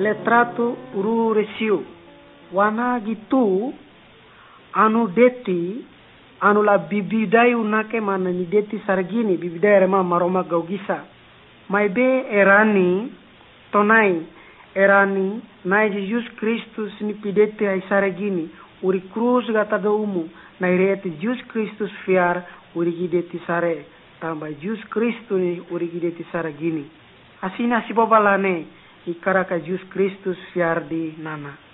letratu uru resiu wana gitu anu deti anu la bibidayu nake mana ni deti sargini bibidayu rema maroma gaugisa mai be erani tonai erani nai Jesus Kristus ni pidete ai sargini uri cruz gata do umu na irete Jesus Kristus fiar uri gideti sare tambah Jesus Kristus ni uri gideti sargini asina si bobalane ikaraka Jesus Kristus fiar di nana.